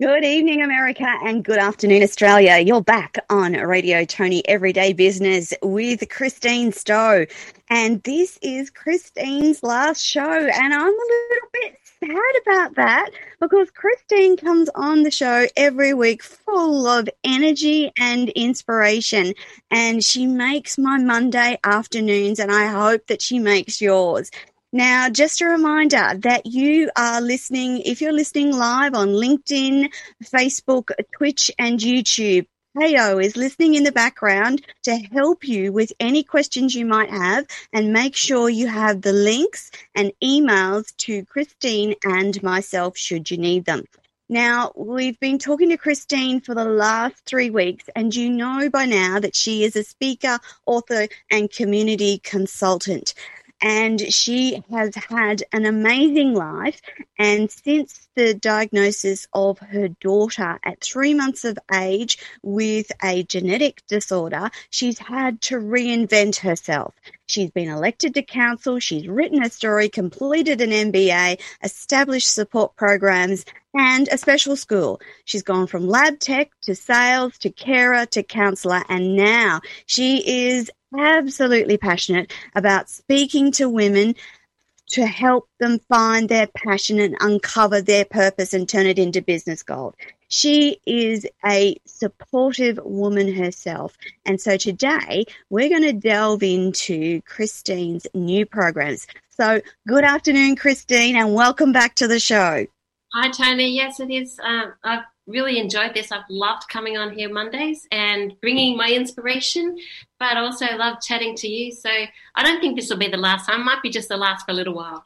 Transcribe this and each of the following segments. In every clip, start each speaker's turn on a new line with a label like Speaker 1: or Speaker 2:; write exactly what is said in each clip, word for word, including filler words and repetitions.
Speaker 1: Good evening, America, and good afternoon, Australia. You're back on Radio Tony Everyday Business with Christine Stowe. And this is Christine's last show, and I'm a little bit sad about that because Christine comes on the show every week full of energy and inspiration, and she makes my Monday afternoons, and I hope that she makes yours. Now, just a reminder that you are listening, if you're listening live on LinkedIn, Facebook, Twitch, and YouTube, Heyo is listening in the background to help you with any questions you might have, and make sure you have the links and emails to Christine and myself should you need them. Now, we've been talking to Christine for the last three weeks, and you know by now that she is a speaker, author, and community consultant. And she has had an amazing life. And since the diagnosis of her daughter at three months of age with a genetic disorder, she's had to reinvent herself. She's been elected to council, she's written a story, completed an M B A, established support programs, and a special school. She's gone from lab tech to sales to carer to counsellor, and now she is absolutely passionate about speaking to women to help them find their passion and uncover their purpose and turn it into business gold. She is a supportive woman herself. And so today we're going to delve into Christine's new programs. So good afternoon, Christine, and welcome back to the show.
Speaker 2: Hi, Tony. Yes, it is. Um, I've really enjoyed this. I've loved coming on here Mondays and bringing my inspiration, but also love chatting to you. So I don't think this will be the last time. It might be just the last for a little while.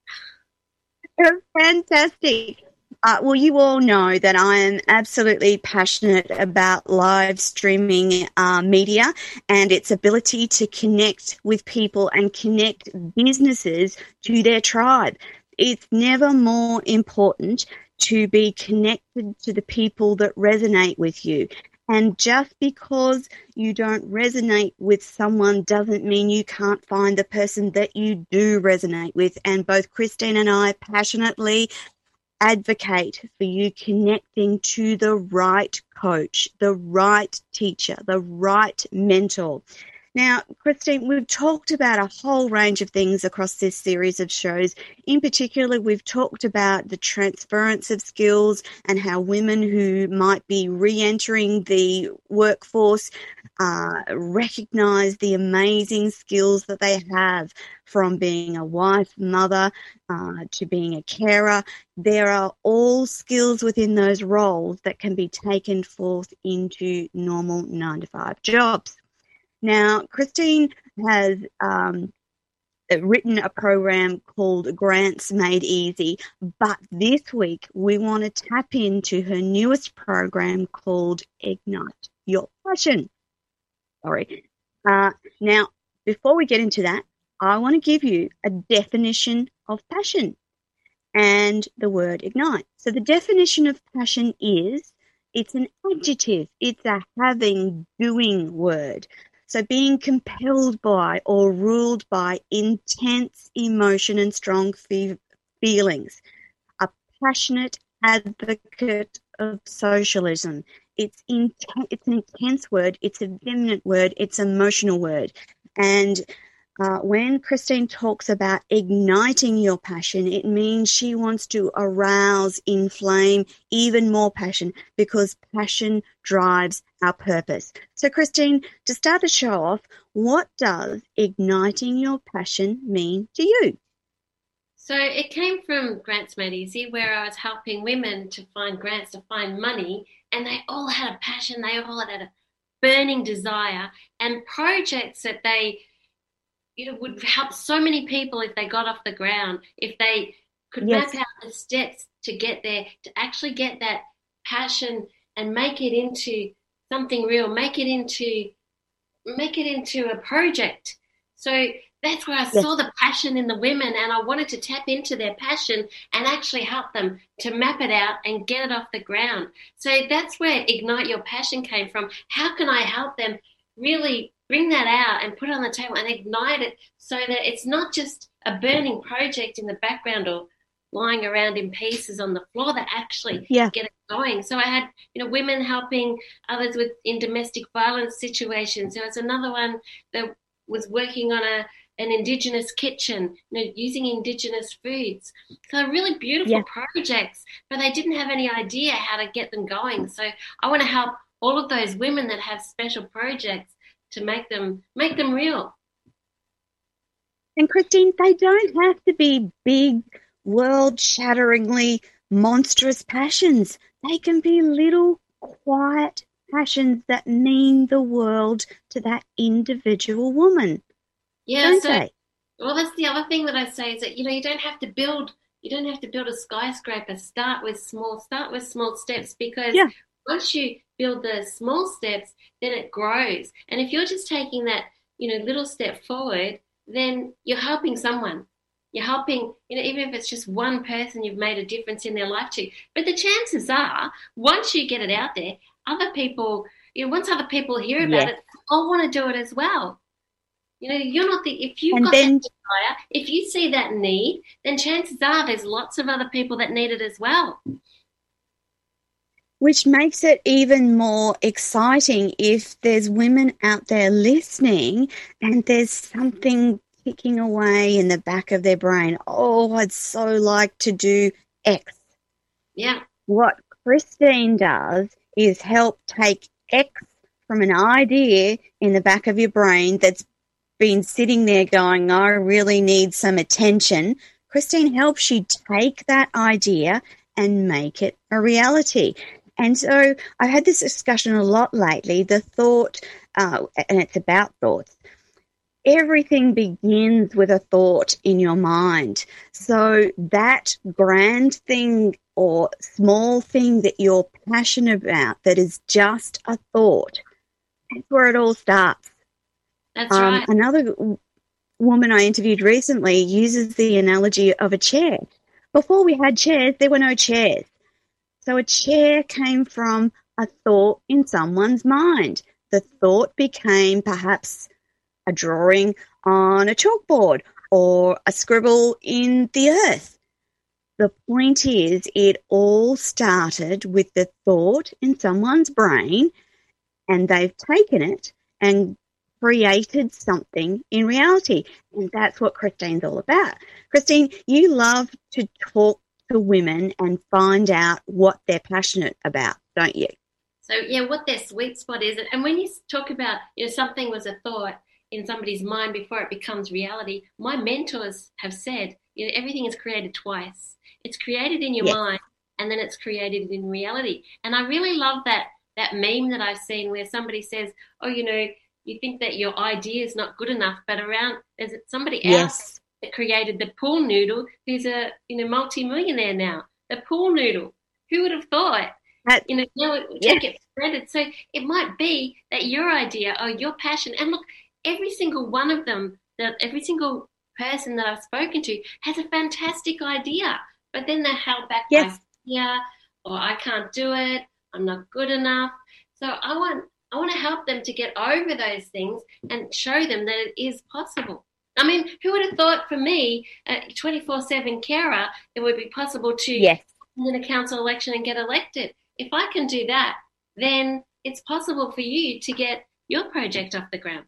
Speaker 1: Fantastic. Uh, well, you all know that I am absolutely passionate about live streaming uh, media and its ability to connect with people and connect businesses to their tribe. It's never more important to be connected to the people that resonate with you. And just because you don't resonate with someone doesn't mean you can't find the person that you do resonate with. And both Christine and I passionately advocate for you connecting to the right coach, the right teacher, the right mentor. Now, Christine, we've talked about a whole range of things across this series of shows. In particular, we've talked about the transference of skills and how women who might be re-entering the workforce uh, recognise the amazing skills that they have, from being a wife, mother, uh, to being a carer. There are all skills within those roles that can be taken forth into normal nine to five jobs. Now, Christine has um, written a program called Grants Made Easy, but this week we want to tap into her newest program called Ignite Your Passion. Sorry. Uh, now, before we get into that, I want to give you a definition of passion and the word ignite. So the definition of passion is, it's an adjective. It's a having, doing word. So being compelled by or ruled by intense emotion and strong fe- feelings. A passionate advocate of socialism. It's, in, it's an intense word. It's a vehement word. It's an emotional word. And uh, when Christine talks about igniting your passion, it means she wants to arouse, inflame even more passion, because passion drives our purpose. So, Christine, to start the show off, what does igniting your passion mean to you?
Speaker 2: So it came from Grants Made Easy, where I was helping women to find grants, to find money, and they all had a passion, they all had a burning desire, and projects that they, you know, would help so many people if they got off the ground, if they could yes. map out the steps to get there, to actually get that passion and make it into something real, make it into make it into a project. So that's where I yes. saw the passion in the women, and I wanted to tap into their passion and actually help them to map it out and get it off the ground. So that's where Ignite Your Passion came from. How can I help them really bring that out and put it on the table and ignite it, so that it's not just a burning project in the background or lying around in pieces on the floor that actually
Speaker 1: Yeah.
Speaker 2: get it going. So I had, you know, women helping others with in domestic violence situations. There was another one that was working on a an Indigenous kitchen, you know, using Indigenous foods. So really beautiful
Speaker 1: Yeah.
Speaker 2: projects, but they didn't have any idea how to get them going. So I want to help all of those women that have special projects to make them make them real.
Speaker 1: And Christine, they don't have to be big, world-shatteringly monstrous passions. They can be little, quiet passions that mean the world to that individual woman,
Speaker 2: Yeah,
Speaker 1: don't
Speaker 2: so
Speaker 1: they?
Speaker 2: well, that's the other thing that I say is that you know you don't have to build you don't have to build a skyscraper. Start with small. Start with small steps because
Speaker 1: Yeah.
Speaker 2: once you build the small steps, then it grows. And if you're just taking that you know little step forward, then you're helping someone. You're helping, you know, even if it's just one person you've made a difference in their life to. But the chances are, once you get it out there, other people, you know, once other people hear about
Speaker 1: Yes.
Speaker 2: it, they'll want to do it as well. You know, you're not the, if you've
Speaker 1: And
Speaker 2: got that
Speaker 1: then
Speaker 2: desire, if you see that need, then chances are there's lots of other people that need it as well.
Speaker 1: which makes it even more exciting if there's women out there listening and there's something ticking away in the back of their brain. Oh, I'd so like to do X.
Speaker 2: Yeah.
Speaker 1: What Christine does is help take X from an idea in the back of your brain that's been sitting there going, I really need some attention. Christine helps you take that idea and make it a reality. And so I've had this discussion a lot lately, the thought, uh, and it's about thoughts. Everything begins with a thought in your mind. So that grand thing or small thing that you're passionate about that is just a thought, that's where it all starts.
Speaker 2: That's
Speaker 1: Um,
Speaker 2: right.
Speaker 1: another w- woman I interviewed recently uses the analogy of a chair. Before we had chairs, there were no chairs. So a chair came from a thought in someone's mind. The thought became perhaps a drawing on a chalkboard or a scribble in the earth. The point is, it all started with the thought in someone's brain, and they've taken it and created something in reality. And that's what Christine's all about. Christine, you love to talk to women and find out what they're passionate about, don't you?
Speaker 2: So yeah, what their sweet spot is, and when you talk about you know something was a thought in somebody's mind before it becomes reality, my mentors have said you know everything is created twice. It's created in your
Speaker 1: Yes.
Speaker 2: mind, and then it's created in reality. And I really love that that meme that I've seen where somebody says, "Oh, you know, you think that your idea is not good enough, but around there's somebody else
Speaker 1: Yes.
Speaker 2: that created the pool noodle who's a you know multi-millionaire now. The pool noodle. Who would have thought?
Speaker 1: That,
Speaker 2: You know, now we
Speaker 1: yeah.
Speaker 2: take it for granted. So it might be that your idea or your passion, and look, every single one of them, that every single person that I've spoken to has a fantastic idea, but then they're held back by
Speaker 1: Yes.
Speaker 2: fear, or I can't do it, I'm not good enough. So I want I want to help them to get over those things and show them that it is possible. I mean, who would have thought for me, a twenty-four seven carer, it would be possible to
Speaker 1: Yes.
Speaker 2: win a council election and get elected? If I can do that, then it's possible for you to get your project off the ground.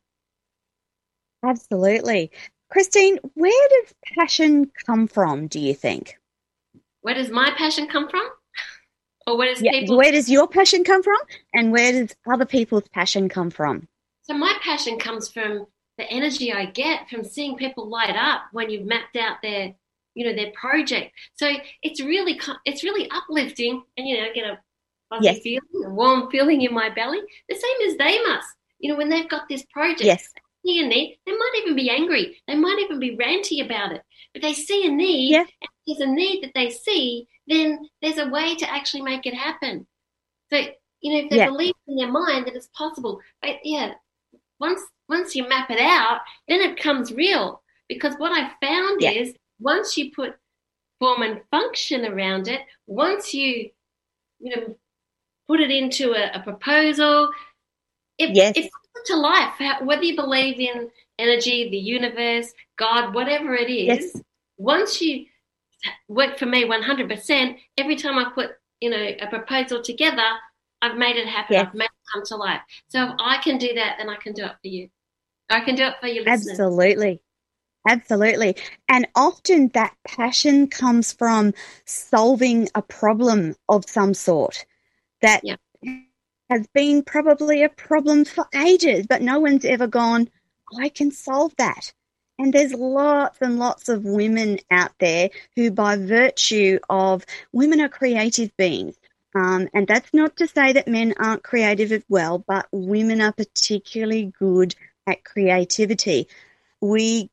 Speaker 1: Absolutely. Christine, where does passion come from, do you think?
Speaker 2: Where does my passion come from? Or where does
Speaker 1: Yeah.
Speaker 2: people?
Speaker 1: Where does your passion come from? And where does other people's passion come from?
Speaker 2: So my passion comes from the energy I get from seeing people light up when you've mapped out their, you know, their project. So it's really, it's really uplifting, and you know, I get a fuzzy
Speaker 1: Yes.
Speaker 2: feeling, a warm feeling in my belly, the same as they must. You know, when they've got this project,
Speaker 1: Yes.
Speaker 2: they see a need. They might even be angry. They might even be ranty about it. But they see a need.
Speaker 1: Yeah.
Speaker 2: And if there's a need that they see, then there's a way to actually make it happen. So, you know, if they
Speaker 1: Yeah.
Speaker 2: believe in their mind that it's possible, but yeah, once once you map it out, then it becomes real. Because what I found
Speaker 1: Yeah.
Speaker 2: is once you put form and function around it, once you, you know, put it into a, a proposal, it,
Speaker 1: Yes.
Speaker 2: it comes to life. Whether you believe in energy, the universe, God, whatever it is,
Speaker 1: Yes.
Speaker 2: once you worked for me one hundred percent. Every time I put, you know, a proposal together, I've made it happen.
Speaker 1: Yes,
Speaker 2: I've made it come to life. So if I can do that, then I can do it for you. I can do it for your listeners.
Speaker 1: absolutely. Absolutely. And often that passion comes from solving a problem of some sort that
Speaker 2: Yeah.
Speaker 1: has been probably a problem for ages, but no one's ever gone, I can solve that. And there's lots and lots of women out there who, by virtue of women are creative beings. Um, and that's not to say that men aren't creative as well, but women are particularly good at creativity. We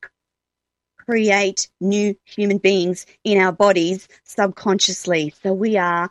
Speaker 1: create new human beings in our bodies subconsciously. So we are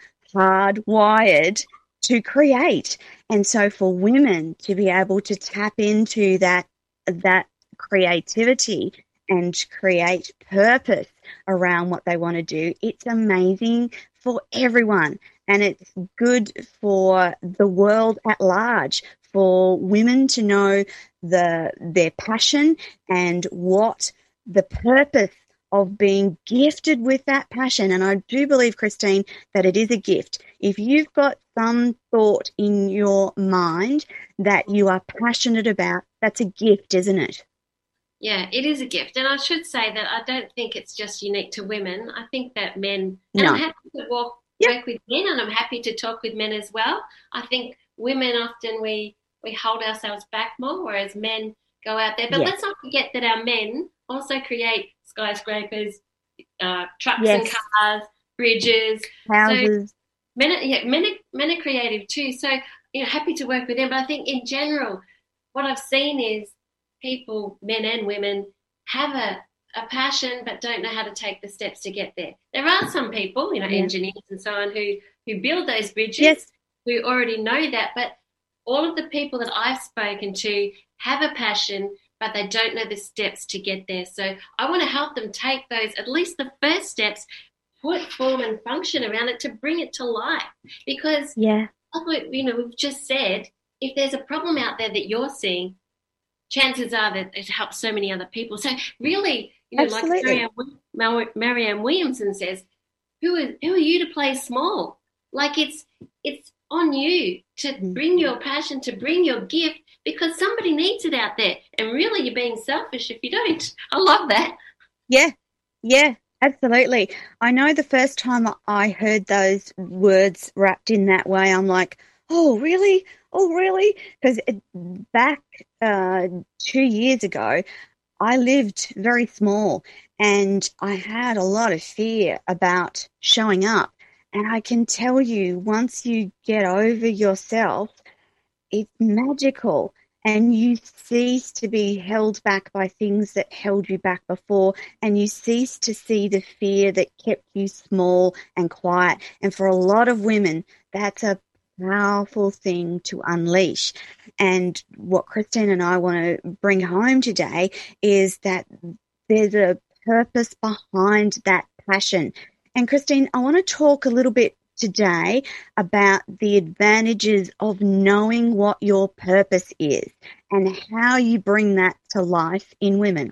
Speaker 1: hardwired to create. And so for women to be able to tap into that that creativity and create purpose around what they want to do, it's amazing for everyone. And it's good for the world at large, for women to know the their passion and what the purpose of being gifted with that passion. And I do believe, Christine, that it is a gift. If you've got some thought in your mind that you are passionate about, that's a gift, isn't it?
Speaker 2: Yeah, it is a gift. And I should say that I don't think it's just unique to women. I think that men, and I'm
Speaker 1: No.
Speaker 2: happy to walk,
Speaker 1: Yep.
Speaker 2: work with men, and I'm happy to talk with men as well. I think women often we, we hold ourselves back more, whereas men go out there. But
Speaker 1: Yes.
Speaker 2: let's not forget that our men also create skyscrapers, uh, trucks
Speaker 1: Yes.
Speaker 2: and cars, bridges. So
Speaker 1: Houses.
Speaker 2: men are, yeah, men are, men are creative too. So, you know, happy to work with them. But I think in general, what I've seen is people, men and women, have a, a passion but don't know how to take the steps to get there. There are some people, you know,
Speaker 1: Yeah.
Speaker 2: engineers and so on, who, who build those bridges,
Speaker 1: Yes.
Speaker 2: who already know that. But all of the people that I've spoken to have a passion, but they don't know the steps to get there. So I want to help them take those, at least the first steps, put form and function around it to bring it to life. Because,
Speaker 1: Yeah.
Speaker 2: like we, you know, we've just said, if there's a problem out there that you're seeing, chances are that it helps so many other people. So really, you know,
Speaker 1: Absolutely.
Speaker 2: like Marianne, Marianne Williamson says, who are, who are you to play small? Like it's it's on you to bring your passion, to bring your gift, because somebody needs it out there. And really, you're being selfish if you don't. I love that.
Speaker 1: Yeah. Yeah. Absolutely. I know the first time I heard those words wrapped in that way, I'm like, oh, really? Oh, really? Because back uh, two years ago, I lived very small and I had a lot of fear about showing up. And I can tell you, once you get over yourself, it's magical. And you cease to be held back by things that held you back before, and you cease to see the fear that kept you small and quiet. And for a lot of women, that's a powerful thing to unleash. And what Christine and I want to bring home today is that there's a purpose behind that passion. And Christine, I want to talk a little bit today about the advantages of knowing what your purpose is and how you bring that to life in women.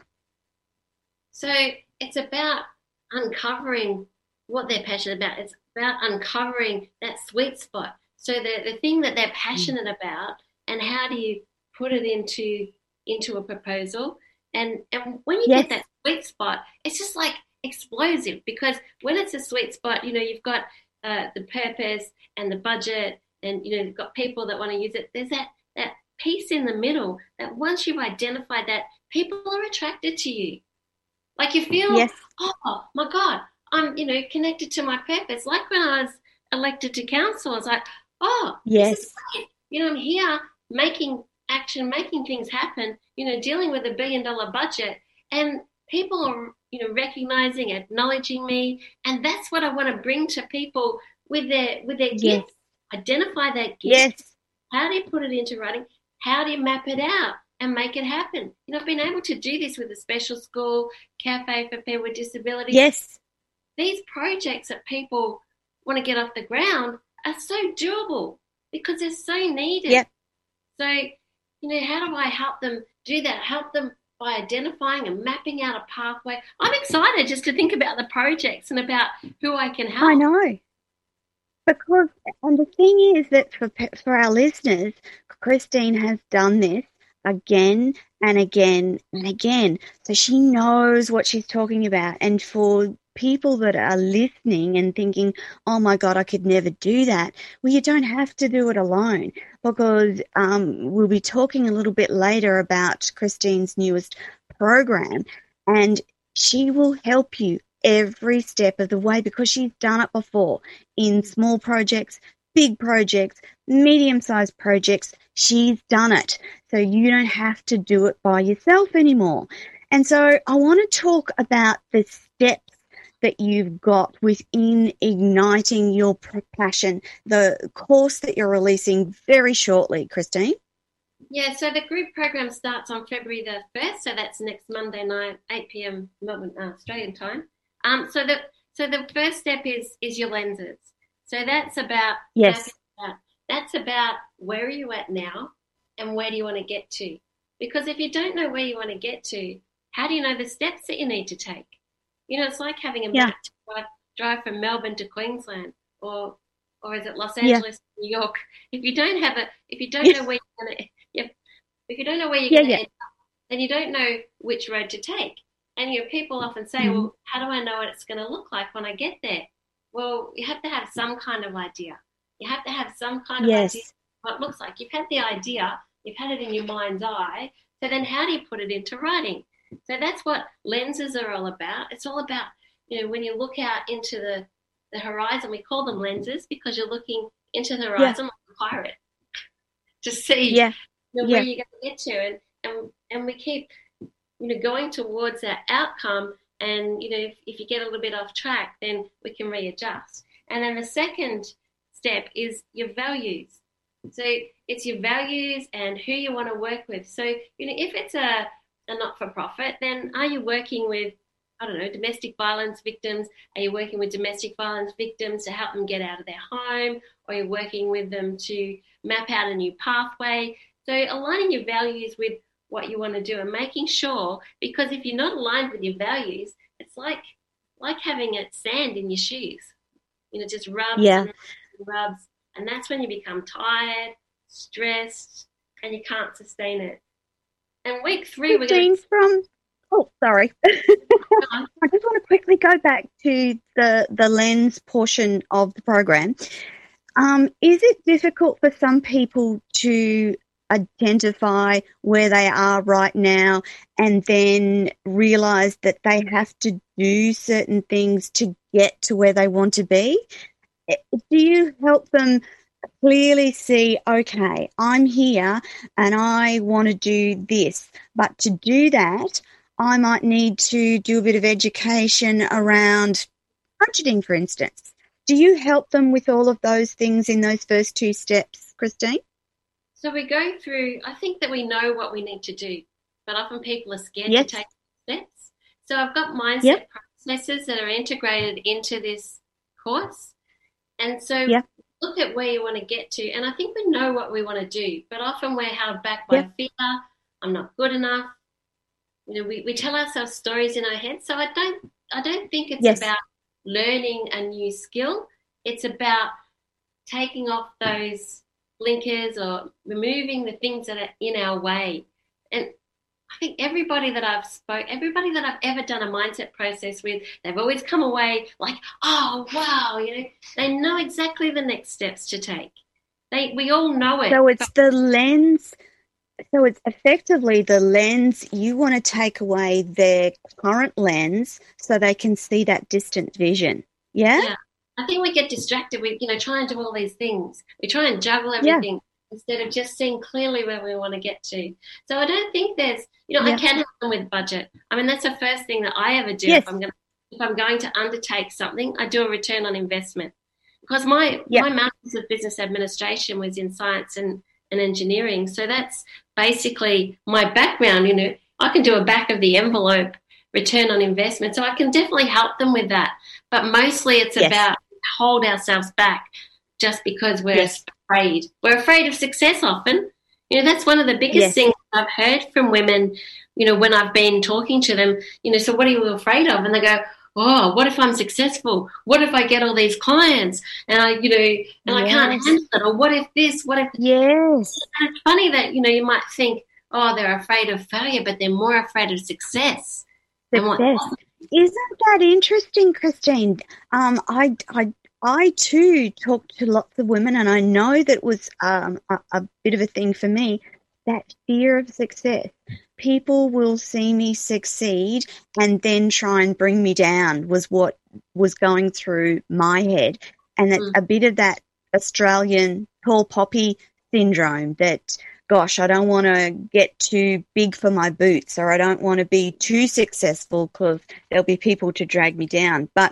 Speaker 2: So it's about uncovering what they're passionate about. It's about uncovering that sweet spot. So the, the thing that they're passionate mm. about, and how do you put it into into a proposal? And and when you yes. get that sweet spot, it's just like explosive, because when it's a sweet spot, you know, you've got uh, the purpose and the budget, and you know, you've got people that want to use it. There's that that piece in the middle that once you've identified that, people are attracted to you. Like you feel, yes. oh my God, I'm, you know, connected to my purpose. Like when I was elected to council, I was like, oh,
Speaker 1: yes,
Speaker 2: this is great. You know, I'm here making action, making things happen, you know, dealing with a billion dollar budget, and people are, you know, recognizing, acknowledging me. And that's what I want to bring to people with their, with their
Speaker 1: yes.
Speaker 2: gifts. Identify that gift.
Speaker 1: Yes.
Speaker 2: How do you put it into writing? How do you map it out and make it happen? You know, I've been able to do this with a special school, cafe for people with disabilities.
Speaker 1: Yes.
Speaker 2: These projects that people want to get off the ground are so doable because they're so needed.
Speaker 1: Yep.
Speaker 2: So, you know, how do I help them do that? Help them by identifying and mapping out a pathway. I'm excited just to think about the projects and about who I can help.
Speaker 1: I know. Because, and the thing is that for for our listeners, Christine has done this again and again and again. So she knows what she's talking about. And for people that are listening and thinking, oh my God, I could never do that. Well, you don't have to do it alone, because um, we'll be talking a little bit later about Christine's newest program, and she will help you every step of the way, because she's done it before in small projects, big projects, medium-sized projects. She's done it. So you don't have to do it by yourself anymore. And so I want to talk about the steps that you've got within igniting your passion, the course that you're releasing very shortly, Christine.
Speaker 2: Yeah, so the group program starts on February the first, so that's next Monday night, eight p.m. Melbourne, uh, Australian time. Um, so the so the first step is is your lenses. So that's about
Speaker 1: yes,
Speaker 2: that's about, that's about where are you at now, and where do you want to get to? Because if you don't know where you want to get to, how do you know the steps that you need to take? You know, it's like having a
Speaker 1: yeah.
Speaker 2: map to drive, drive from Melbourne to Queensland, or or is it Los Angeles, yeah. New York? If you don't have a, if you don't know where you're gonna, yeah, if you don't know where you're
Speaker 1: yeah,
Speaker 2: gonna
Speaker 1: yeah.
Speaker 2: end up, then you don't know which road to take. And you know, people often say,
Speaker 1: mm-hmm.
Speaker 2: well, how do I know what it's going to look like when I get there? Well, you have to have some kind of idea. You have to have some kind of
Speaker 1: yes.
Speaker 2: idea what it looks like. You've had the idea, you've had it in your mind's eye. So then how do you put it into writing? So that's what lenses are all about. It's all about, you know, when you look out into the, the horizon, we call them lenses because you're looking into the horizon yeah. like a pirate to see
Speaker 1: yeah.
Speaker 2: you know,
Speaker 1: yeah.
Speaker 2: where you're going to get to. And, and, and we keep, you know, going towards that outcome. And, you know, if, if you get a little bit off track, then we can readjust. And then the second step is your values. So it's your values and who you want to work with. So, you know, if it's a, a not-for-profit, then are you working with, I don't know, domestic violence victims? Are you working with domestic violence victims to help them get out of their home? Or are you working with them to map out a new pathway? So aligning your values with what you want to do and making sure, because if you're not aligned with your values, it's like like having a sand in your shoes. You know, just rubs
Speaker 1: yeah.
Speaker 2: and rubs. And that's when you become tired, stressed, and you can't sustain it. And week three, we're going to...
Speaker 1: from... Oh, sorry. I just want to quickly go back to the, the lens portion of the program. Um, is it difficult for some people to identify where they are right now and then realize that they have to do certain things to get to where they want to be? Do you help them clearly see, okay, I'm here and I want to do this, but to do that, I might need to do a bit of education around budgeting, for instance. Do you help them with all of those things in those first two steps, Christine?
Speaker 2: So we go through, I think that we know what we need to do, but often people are scared
Speaker 1: yes.
Speaker 2: to take steps. So I've got mindset
Speaker 1: yep.
Speaker 2: processes that are integrated into this course. And so
Speaker 1: yep.
Speaker 2: look at where you want to get to. And I think we know what we want to do, but often we're held back by
Speaker 1: yep.
Speaker 2: fear. I'm not good enough. You know, we, we tell ourselves stories in our head. So I don't I don't think it's
Speaker 1: yes.
Speaker 2: about learning a new skill. It's about taking off those blinkers or removing the things that are in our way. And I think everybody that I've spoke, everybody that I've ever done a mindset process with, they've always come away like, oh, wow, you know, they know exactly the next steps to take. They, we all know it.
Speaker 1: So it's the lens. So it's effectively the lens. You want to take away their current lens so they can see that distant vision. Yeah?
Speaker 2: Yeah. I think we get distracted with, you know, try and do all these things. We try and juggle everything yeah. instead of just seeing clearly where we want to get to. So I don't think there's, you know, yeah. I can help them with budget. I mean, that's the first thing that I ever do.
Speaker 1: Yes.
Speaker 2: If I'm going to, if I'm going to undertake something, I do a return on investment. Because my,
Speaker 1: yeah.
Speaker 2: my Master's of Business Administration was in science and, and engineering. So that's basically my background. You know, I can do a back of the envelope return on investment. So I can definitely help them with that. But mostly it's yes. about hold ourselves back just because we're yes. afraid. We're afraid of success often. You know, that's one of the biggest yes. things I've heard from women, you know, when I've been talking to them, you know, so what are you afraid of? And they go, oh, what if I'm successful? What if I get all these clients and I, you know, and I can't
Speaker 1: Yes.
Speaker 2: handle it? Or what if this, what if...
Speaker 1: Yes.
Speaker 2: And it's funny that, you know, you might think, oh, they're afraid of failure, but they're more afraid of success. And what-
Speaker 1: Success. Isn't that interesting, Christine? Um, I, I, I too talked to lots of women, and I know that was um, a, a bit of a thing for me, that fear of success. People will see me succeed and then try and bring me down was what was going through my head. And that's
Speaker 2: Mm.
Speaker 1: a bit of that Australian tall poppy syndrome that, gosh, I don't want to get too big for my boots, or I don't want to be too successful because there'll be people to drag me down. But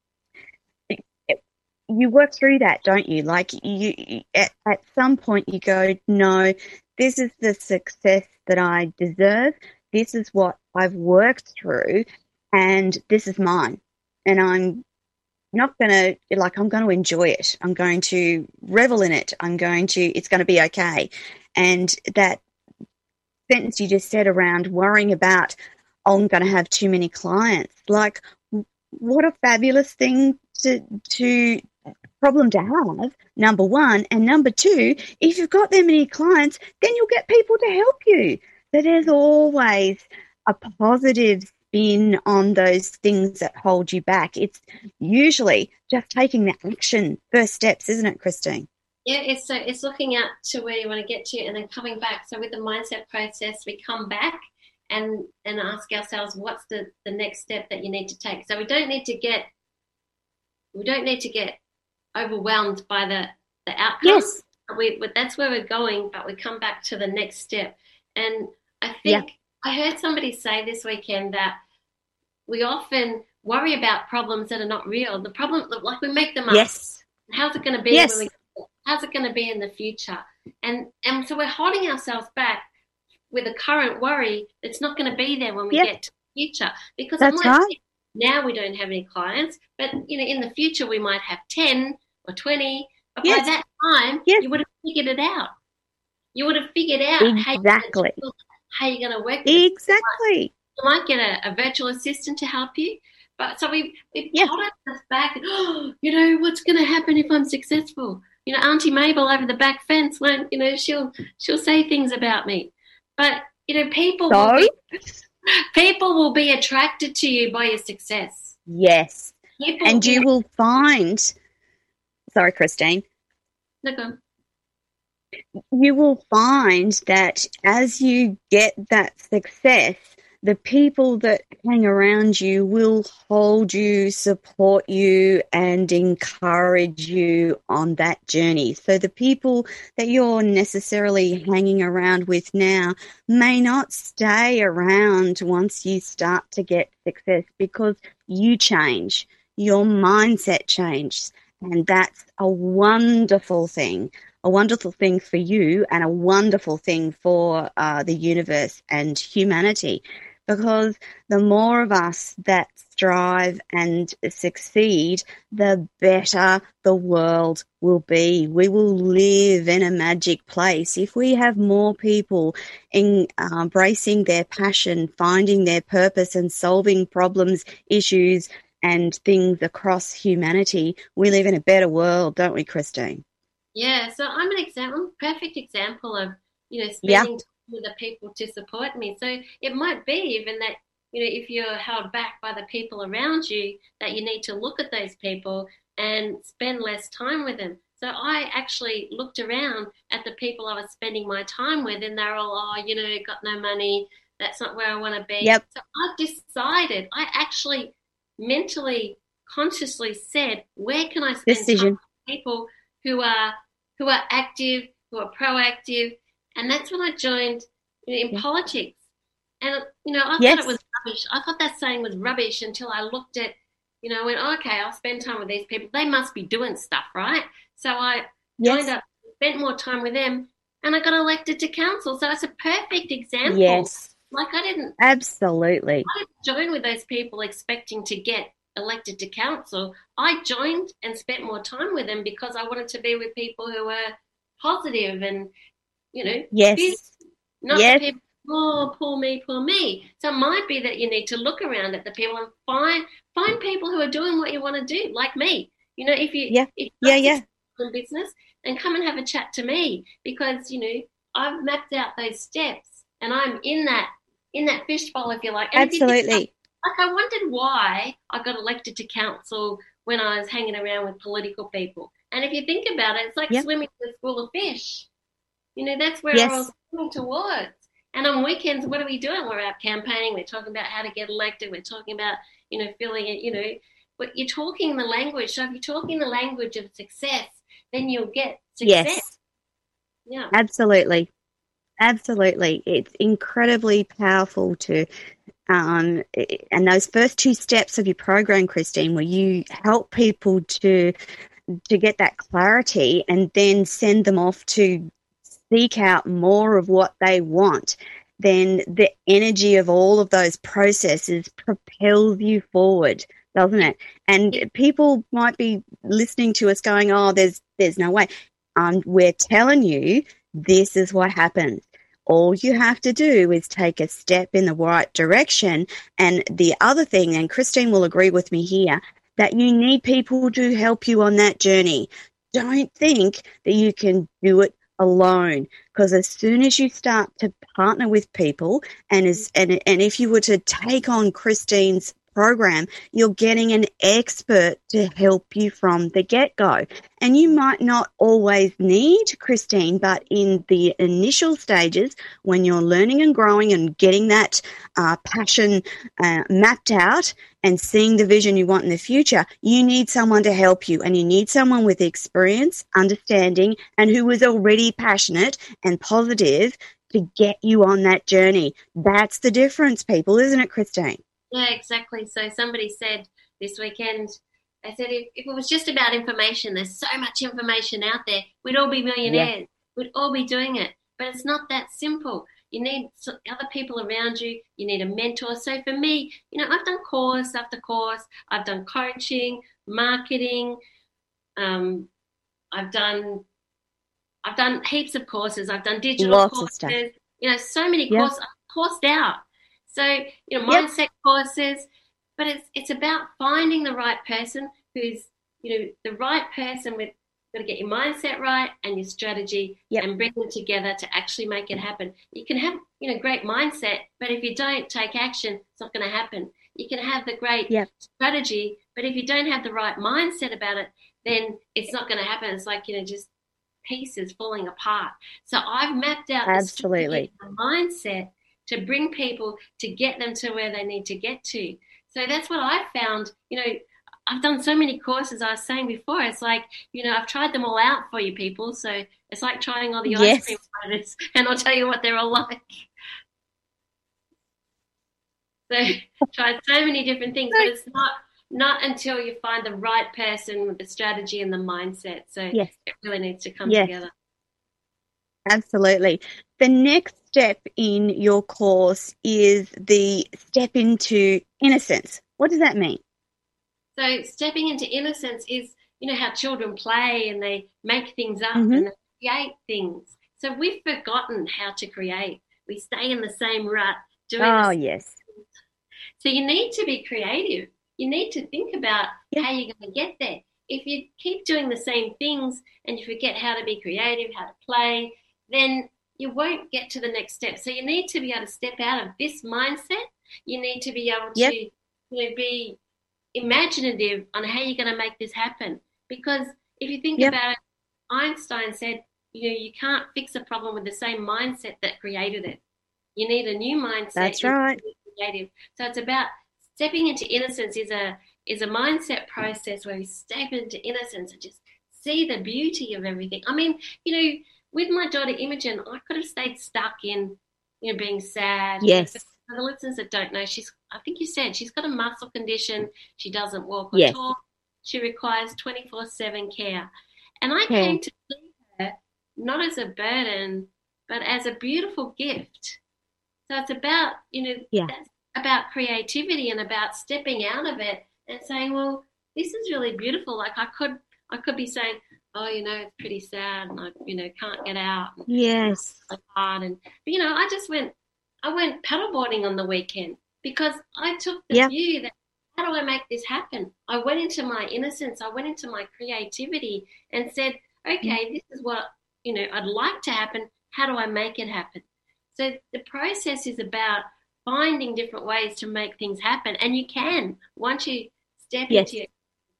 Speaker 1: you work through that, don't you? Like you, at, at some point you go, no, this is the success that I deserve. This is what I've worked through, and this is mine. And I'm not going to, like, I'm going to enjoy it. I'm going to revel in it. I'm going to, it's going to be okay. And that sentence you just said around worrying about, oh, I'm going to have too many clients, like, what a fabulous thing to, to, problem to have, number one. And number two, if you've got that many clients, then you'll get people to help you. So there's always a positive spin on those things that hold you back. It's usually just taking the action, first steps, isn't it, Christine?
Speaker 2: Yeah, it's so it's looking out to where you want to get to and then coming back. So with the mindset process, we come back and and ask ourselves, what's the, the next step that you need to take? So we don't need to get we don't need to get overwhelmed by the, the outcome.
Speaker 1: Yes.
Speaker 2: We, but that's where we're going, but we come back to the next step. And I think
Speaker 1: Yeah.
Speaker 2: I heard somebody say this weekend that we often worry about problems that are not real. The problem, like we make them up.
Speaker 1: Yes.
Speaker 2: How's it going to be?
Speaker 1: Yes.
Speaker 2: When we, how's it going to be in the future? And and so we're holding ourselves back with a current worry that's not going to be there when we
Speaker 1: Yep.
Speaker 2: get to the future. Because
Speaker 1: That's
Speaker 2: it might
Speaker 1: right.
Speaker 2: be now we don't have any clients, but you know, in the future we might have ten or twenty. But
Speaker 1: Yes.
Speaker 2: by that time,
Speaker 1: Yes.
Speaker 2: you would have figured it out. You would have figured out
Speaker 1: Exactly.
Speaker 2: how, how you're going to work. With it.
Speaker 1: Exactly.
Speaker 2: You might get a, a virtual assistant to help you. But so we we
Speaker 1: Yeah.
Speaker 2: hold ourselves back. Oh, you know, what's going to happen if I'm successful? You know, Auntie Mabel over the back fence won't. You know, she'll she'll say things about me. But you know, people
Speaker 1: So?
Speaker 2: will be, people will be attracted to you by your success.
Speaker 1: Yes.
Speaker 2: People,
Speaker 1: And you will find, sorry, Christine,
Speaker 2: Look on.
Speaker 1: you will find that as you get that success, the people that hang around you will hold you, support you, and encourage you on that journey. So the people that you're necessarily hanging around with now may not stay around once you start to get success, because you change, your mindset changes, and that's a wonderful thing. A wonderful thing for you and a wonderful thing for uh, the universe and humanity, because the more of us that strive and succeed, the better the world will be. We will live in a magic place. If we have more people in, uh, embracing their passion, finding their purpose and solving problems, issues and things across humanity, we live in a better world, don't we, Christine?
Speaker 2: Yeah, so I'm an example, perfect example of, you know,
Speaker 1: Yeah.
Speaker 2: spending time with the people to support me. So it might be even that, you know, if you're held back by the people around you, that you need to look at those people and spend less time with them. So I actually looked around at the people I was spending my time with, and they're all, oh, you know, got no money. That's not where I want to be.
Speaker 1: Yep.
Speaker 2: So I decided, I actually mentally, consciously said, where can I spend
Speaker 1: Decision.
Speaker 2: time with people who are who are active, who are proactive, and that's when I joined, you know, in
Speaker 1: Yeah.
Speaker 2: politics. And you know, I
Speaker 1: Yes.
Speaker 2: thought it was rubbish. I thought that saying was rubbish until I looked at, you know, I went, oh, okay, I'll spend time with these people. They must be doing stuff, right? So I joined
Speaker 1: Yes.
Speaker 2: up, spent more time with them, and I got elected to council. So it's a perfect example.
Speaker 1: Yes.
Speaker 2: Like I didn't,
Speaker 1: Absolutely.
Speaker 2: I didn't join with those people expecting to get elected to council. I joined and spent more time with them because I wanted to be with people who were positive and, you know,
Speaker 1: Yes.
Speaker 2: beautiful. not the
Speaker 1: Yes.
Speaker 2: people, oh, poor me, poor me. So it might be that you need to look around at the people and find find people who are doing what you want to do, like me. You know, if you
Speaker 1: Yeah.
Speaker 2: if
Speaker 1: Yeah.
Speaker 2: you're
Speaker 1: Yeah.
Speaker 2: successful in business, then come and have a chat to me because you know I've mapped out those steps and I'm in that in that fishbowl, if you like. And if you think
Speaker 1: Absolutely.
Speaker 2: like I wondered why I got elected to council when I was hanging around with political people. And if you think about it, it's like
Speaker 1: Yeah.
Speaker 2: swimming in a school of fish. You know, that's where I was
Speaker 1: Yes.
Speaker 2: swimming towards. And on weekends, what are we doing? We're out campaigning. We're talking about how to get elected. We're talking about, you know, filling it, you know, but you're talking the language. So if you're talking the language of success, then you'll get success.
Speaker 1: Yes.
Speaker 2: Yeah.
Speaker 1: Absolutely. Absolutely. It's incredibly powerful to, um, and those first two steps of your program, Christine, where you help people to to get that clarity and then send them off to seek out more of what they want, then the energy of all of those processes propels you forward, doesn't it? And people might be listening to us going, oh, there's there's no way. Um, we're telling you this is what happens. All you have to do is take a step in the right direction. And the other thing, and Christine will agree with me here, that you need people to help you on that journey. Don't think that you can do it alone, because as soon as you start to partner with people, and as and, and if you were to take on Christine's program, you're getting an expert to help you from the get-go. And you might not always need Christine, but in the initial stages, when you're learning and growing and getting that uh, passion uh, mapped out and seeing the vision you want in the future, you need someone to help you, and you need someone with experience, understanding, and who is already passionate and positive to get you on that journey. That's the difference, people, isn't it, Christine?
Speaker 2: Yeah, exactly. So somebody said this weekend, they said if, if it was just about information, there's so much information out there, we'd all be
Speaker 1: Yes.
Speaker 2: millionaires. We'd all be doing it. But it's not that simple. You need other people around you. You need a mentor. So for me, you know, I've done course after course. I've done coaching, marketing. Um, I've done I've done heaps of courses. I've done digital
Speaker 1: Lots of stuff.
Speaker 2: courses. You know, so many
Speaker 1: Yeah.
Speaker 2: courses. I've coursed out. So, you know,
Speaker 1: Yep.
Speaker 2: mindset courses, but it's it's about finding the right person who's, you know, the right person with got to get your mindset right and your strategy
Speaker 1: Yep.
Speaker 2: and bring them together to actually make it happen. You can have, you know, great mindset, but if you don't take action, it's not going to happen. You can have the great
Speaker 1: Yep.
Speaker 2: strategy, but if you don't have the right mindset about it, then it's not going to happen. It's like, you know, just pieces falling apart. So I've mapped out the strategy
Speaker 1: Absolutely.
Speaker 2: and the mindset to bring people to get them to where they need to get to. So that's what I found. You know, I've done so many courses. I was saying before, it's like, you know, I've tried them all out for you people. So it's like trying all the
Speaker 1: Yes.
Speaker 2: ice cream flavors, and I'll tell you what they're all like. So tried so many different things, but it's not not until you find the right person with the strategy and the mindset. So
Speaker 1: Yes.
Speaker 2: it really needs to come
Speaker 1: Yes.
Speaker 2: together.
Speaker 1: Absolutely. The next step in your course is the step into innocence. What does that mean?
Speaker 2: So stepping into innocence is, you know, how children play and they make things up
Speaker 1: Mm-hmm.
Speaker 2: and they create things. So we've forgotten how to create. We stay in the same rut doing
Speaker 1: Oh,
Speaker 2: the
Speaker 1: yes.
Speaker 2: So you need to be creative. You need to think about
Speaker 1: Yeah.
Speaker 2: how you're going to get there. If you keep doing the same things and you forget how to be creative, how to play, then you won't get to the next step. So you need to be able to step out of this mindset. You need to be able
Speaker 1: Yep.
Speaker 2: to, you know, be imaginative on how you're going to make this happen. Because if you think
Speaker 1: Yep.
Speaker 2: about it, Einstein said, you know, you can't fix a problem with the same mindset that created it. You need a new mindset.
Speaker 1: That's
Speaker 2: You need
Speaker 1: right.
Speaker 2: to be creative. So it's about stepping into innocence is a is a mindset process where you step into innocence and just see the beauty of everything. I mean, you know, with my daughter Imogen, I could have stayed stuck in, you know, being sad.
Speaker 1: Yes.
Speaker 2: For the listeners that don't know, she's I think you said she's got a muscle condition. She doesn't walk or
Speaker 1: Yes.
Speaker 2: talk. She requires twenty-four seven care. And I
Speaker 1: Care.
Speaker 2: came to see her not as a burden, but as a beautiful gift. So it's about, you know,
Speaker 1: Yeah.
Speaker 2: that's about creativity and about stepping out of it and saying, well, this is really beautiful. Like I could I could be saying, oh, you know, it's pretty sad, and I, you know, can't get out, and
Speaker 1: Yes.
Speaker 2: it's hard, and but, you know, I just went, I went paddleboarding on the weekend because I took the
Speaker 1: Yep.
Speaker 2: view that how do I make this happen? I went into my innocence, I went into my creativity, and said, okay, this is what you know I'd like to happen. How do I make it happen? So the process is about finding different ways to make things happen, and you can once you step
Speaker 1: Yes.
Speaker 2: into your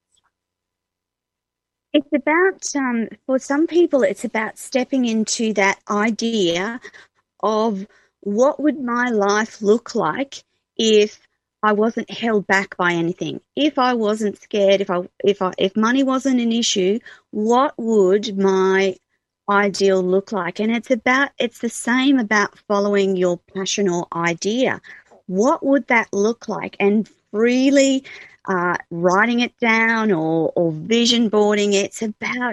Speaker 1: It's about, um, for some people, it's about stepping into that idea of what would my life look like if I wasn't held back by anything, if I wasn't scared, if I if I if money wasn't an issue, what would my ideal look like? And it's about it's the same about following your passion or idea. What would that look like? And freely uh, writing it down or or vision boarding. It's about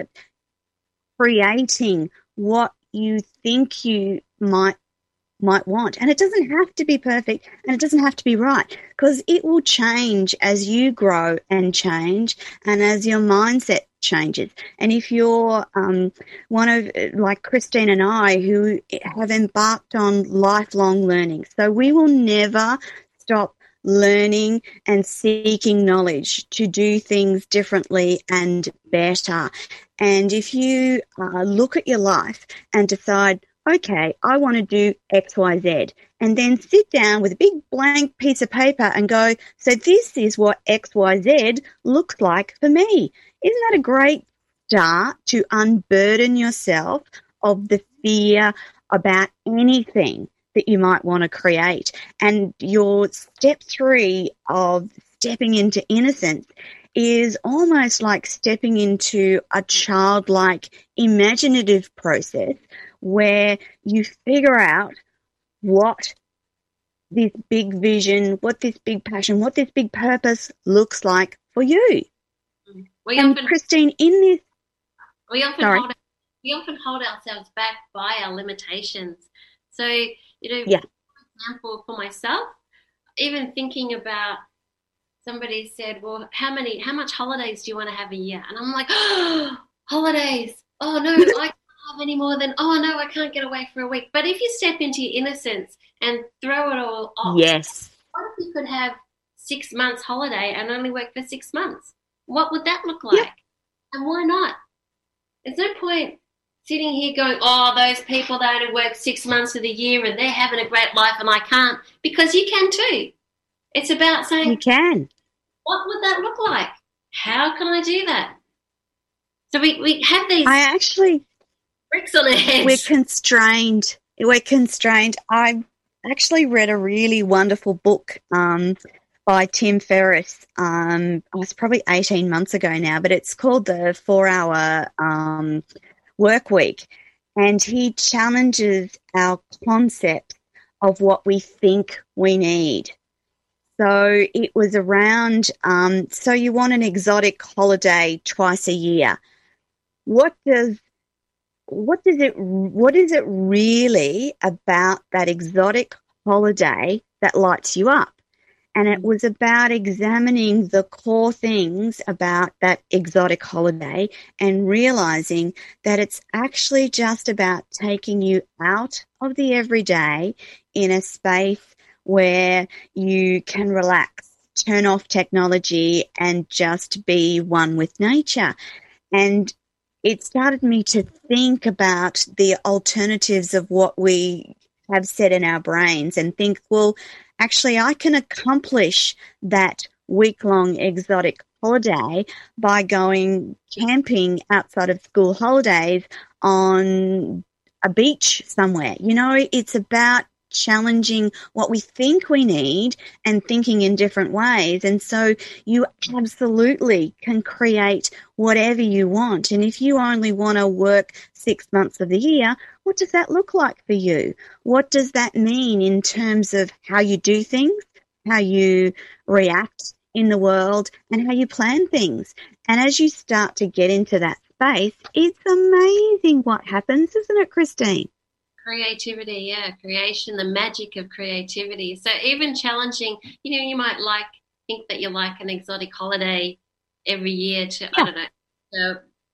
Speaker 1: creating what you think you might might want. And it doesn't have to be perfect and it doesn't have to be right because it will change as you grow and change and as your mindset changes. And if you're um, one of, like Christine and I, who have embarked on lifelong learning, so we will never stop learning and seeking knowledge to do things differently and better. And if you uh, look at your life and decide, okay, I want to do X, Y, Z, and then sit down with a big blank piece of paper and go, so this is what X, Y, Z looks like for me. Isn't that a great start to unburden yourself of the fear about anything that you might want to create? And your step three of stepping into innocence is almost like stepping into a childlike imaginative process where you figure out what this big vision, what this big passion, what this big purpose looks like for you.
Speaker 2: we
Speaker 1: And
Speaker 2: often
Speaker 1: Christine, in this,
Speaker 2: we often
Speaker 1: sorry,
Speaker 2: hold we often hold ourselves back by our limitations. So, you know,
Speaker 1: yeah,
Speaker 2: for example, for myself, even thinking about somebody said, well, how many, how much holidays do you want to have a year? And I'm like, oh, holidays. Oh no, I can't have any more than, oh no, I can't get away for a week. But if you step into your innocence and throw it all off,
Speaker 1: yes,
Speaker 2: what if you could have six months holiday and only work for six months? What would that look
Speaker 1: yep,
Speaker 2: like? And why not? There's no point sitting here going, oh, those people that only work six months of the year and they're having a great life and I can't, because you can too. It's about
Speaker 1: you
Speaker 2: saying,
Speaker 1: can.
Speaker 2: what would that look like? How can I do that? So we, we have these
Speaker 1: I actually,
Speaker 2: bricks on our heads.
Speaker 1: we're constrained. We're constrained. I actually read a really wonderful book um, by Tim Ferriss. Um, it was probably eighteen months ago now, but it's called The Four-Hour um, Work Week. And he challenges our concept of what we think we need. So it was around, um, so you want an exotic holiday twice a year. What does what does it what is it really about that exotic holiday that lights you up? And it was about examining the core things about that exotic holiday and realizing that it's actually just about taking you out of the everyday in a space where you can relax, turn off technology and just be one with nature. And it started me to think about the alternatives of what we have set in our brains and think, well, actually, I can accomplish that week-long exotic holiday by going camping outside of school holidays on a beach somewhere. You know, it's about challenging what we think we need and thinking in different ways. And so you absolutely can create whatever you want. And if you only want to work six months of the year, what does that look like for you? What does that mean in terms of how you do things, how you react in the world, and how you plan things? And as you start to get into that space, it's amazing what happens, isn't it, Christine?
Speaker 2: Creativity, yeah, creation, the magic of creativity. So even challenging, you know, you might like think that you like an exotic holiday every year to,
Speaker 1: Yeah.
Speaker 2: I don't know, to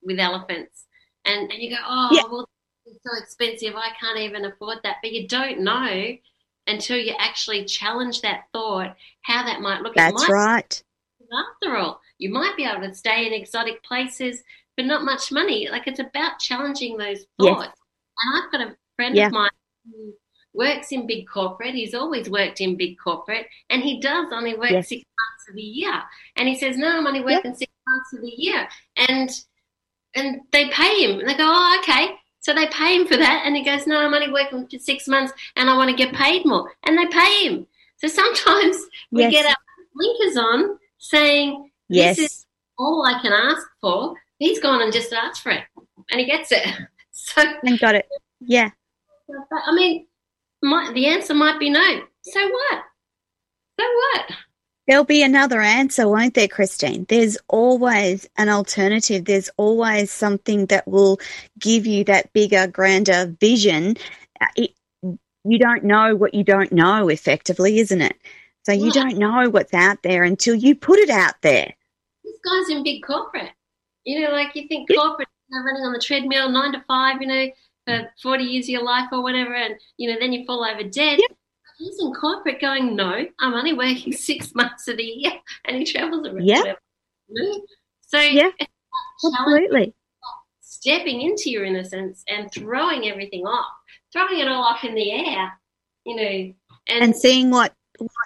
Speaker 2: with elephants. And, and you go, oh,
Speaker 1: Yeah,
Speaker 2: well, it's so expensive. I can't even afford that. But you don't know until you actually challenge that thought, how that might look. It
Speaker 1: that's
Speaker 2: might,
Speaker 1: right.
Speaker 2: after all, you might be able to stay in exotic places for not much money. Like, it's about challenging those
Speaker 1: Yes.
Speaker 2: thoughts. And I've got a friend
Speaker 1: Yeah.
Speaker 2: of mine who works in big corporate. He's always worked in big corporate, and he does only work
Speaker 1: Yes.
Speaker 2: six months of the year. And he says, no, I'm only
Speaker 1: Yeah.
Speaker 2: working six months of the year. And and they pay him. And they go, oh, okay. So they pay him for that. And he goes, no, I'm only working for six months and I want to get paid more. And they pay him. So sometimes we
Speaker 1: Yes.
Speaker 2: get our blinkers on saying, this
Speaker 1: Yes.
Speaker 2: is all I can ask for. He's gone and just asked for it. And he gets it. So,
Speaker 1: And got it. Yeah.
Speaker 2: I mean, my, the answer might be no. So what? So what?
Speaker 1: There'll be another answer, won't there, Christine? There's always an alternative. There's always something that will give you that bigger, grander vision. Uh, It, you don't know what you don't know, effectively, isn't it? So you
Speaker 2: Well,
Speaker 1: don't know what's out there until you put it out there.
Speaker 2: this guy's in big corporate. You know, like you think
Speaker 1: Yeah.
Speaker 2: corporate, you know, running on the treadmill, nine to five, you know, for forty years of your life or whatever, and, you know, then you fall over dead.
Speaker 1: Yeah.
Speaker 2: He's in corporate going, no, I'm only working six months of the year, and he travels around.
Speaker 1: Yeah.
Speaker 2: Whatever. You know? So
Speaker 1: Yeah.
Speaker 2: it's about challenging,
Speaker 1: Absolutely.
Speaker 2: stepping into your innocence and throwing everything off, throwing it all up in the air, you know, and,
Speaker 1: And seeing what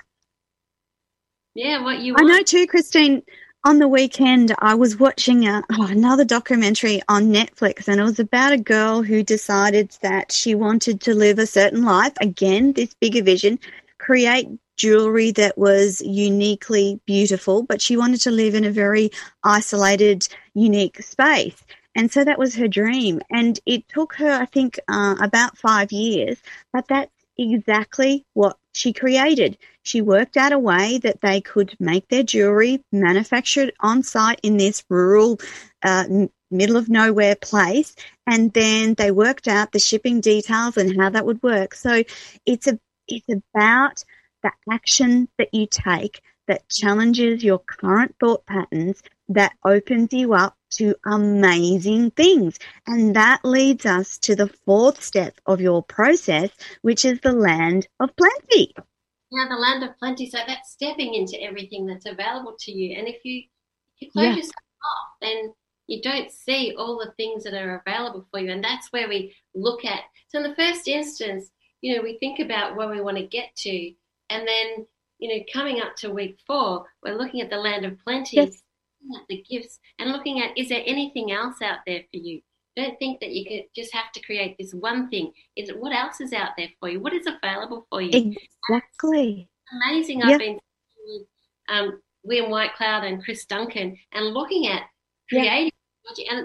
Speaker 2: yeah, what you
Speaker 1: I
Speaker 2: want.
Speaker 1: know too, Christine. On the weekend, I was watching a, oh, another documentary on Netflix, and it was about a girl who decided that she wanted to live a certain life. Again, this bigger vision, create jewelry that was uniquely beautiful, but she wanted to live in a very isolated, unique space. And so that was her dream. And it took her, I think, uh, about five years, but that's exactly what she created. She worked out a way that they could make their jewelry manufactured on site in this rural, uh, m- middle of nowhere place. And then they worked out the shipping details and how that would work. So it's a, it's about the action that you take that challenges your current thought patterns, that opens you up to amazing things. And that leads us to the fourth step of your process, which is the land of plenty.
Speaker 2: Yeah, the land of plenty. So that's stepping into everything that's available to you. And if you if you close
Speaker 1: Yeah.
Speaker 2: yourself off, then you don't see all the things that are available for you. And that's where we look at. So in the first instance, you know, we think about where we want to get to, and then, you know, coming up to week four, we're looking at the land of plenty,
Speaker 1: Yes.
Speaker 2: looking at the gifts, and looking at, is there anything else out there for you? Don't think that you could just have to create this one thing. Is it what else is out there for you? What is available for you?
Speaker 1: Exactly.
Speaker 2: Amazing.
Speaker 1: Yeah.
Speaker 2: I've been with um, William Whitecloud and Chris Duncan and looking at
Speaker 1: Yeah.
Speaker 2: creating. And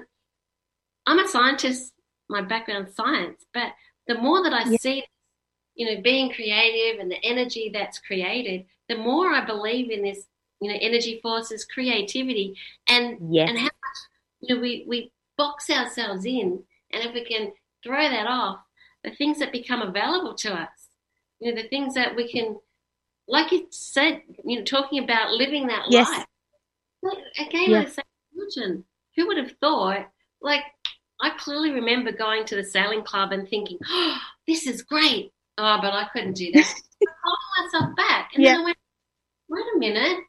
Speaker 2: I'm a scientist, my background's science, but the more that I
Speaker 1: Yeah.
Speaker 2: see, you know, being creative and the energy that's created, the more I believe in this, you know, energy forces, creativity, and
Speaker 1: Yes.
Speaker 2: and how much, you know, we we box ourselves in, and if we can throw that off, the things that become available to us, you know, the things that we can, like you said, you know, talking about living that
Speaker 1: Yes.
Speaker 2: life. Like, again,
Speaker 1: Yeah.
Speaker 2: I say, imagine, who would have thought, like, I clearly remember going to the sailing club and thinking, oh, this is great. Oh, but I couldn't do that. I holding myself back. And
Speaker 1: Yeah.
Speaker 2: then I went, wait a minute.